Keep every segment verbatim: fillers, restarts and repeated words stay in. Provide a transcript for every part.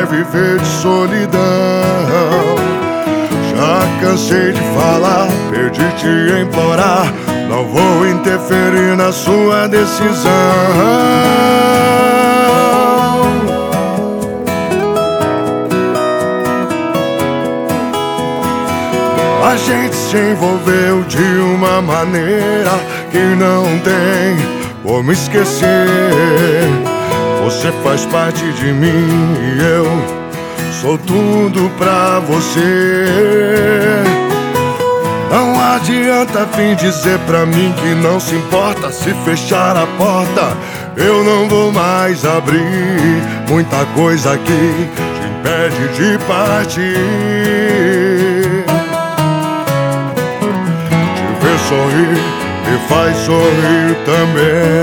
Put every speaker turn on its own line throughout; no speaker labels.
viver de solidão. Já cansei de falar, perdi de implorar. Não vou interferir na sua decisão. A gente se envolveu de uma maneira que não tem como esquecer. Você faz parte de mim e eu sou tudo pra você. Não adianta vir dizer pra mim que não se importa. Se fechar a porta, eu não vou mais abrir. Muita coisa aqui te impede de partir. Sorrir me faz sorrir também.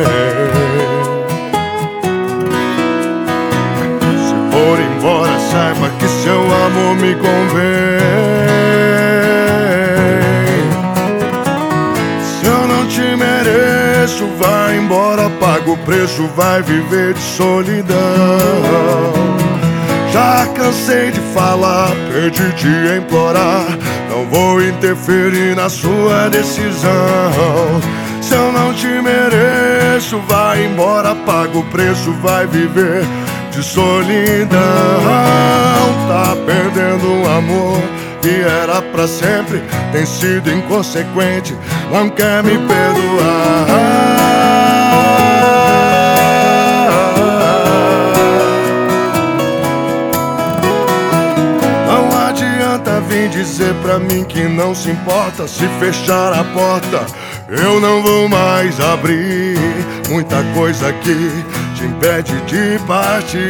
Se for embora, saiba que seu amor me convém. Se eu não te mereço, vai embora, paga o preço, vai viver de solidão. Já cansei de falar, perdi de implorar. Não vou interferir na sua decisão. Se eu não te mereço, vai embora, paga o preço, vai viver de solidão. Tá perdendo um amor que era pra sempre. Tem sido inconsequente, não quer me perdoar. Vem dizer pra mim que não se importa. Se fechar a porta, eu não vou mais abrir. Muita coisa aqui te impede de partir.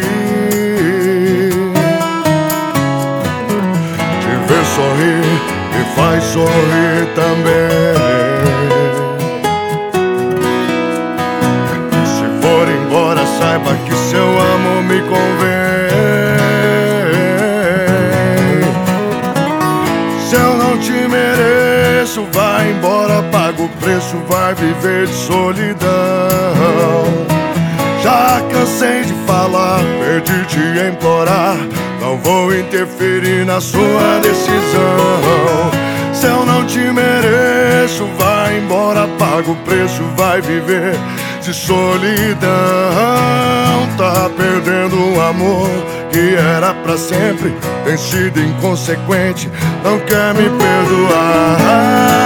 Te ver sorrir me faz sorrir também. Se for embora, saiba que seu amor me convém. Se eu não te mereço, vai embora, paga o preço, vai viver de solidão. Já cansei de falar, perdi de implorar. Não vou interferir na sua decisão. Se eu não te mereço, vai embora, paga o preço, vai viver de solidão. Tá perdendo um amor que era pra sempre. Tem sido inconsequente, não quer me perdoar.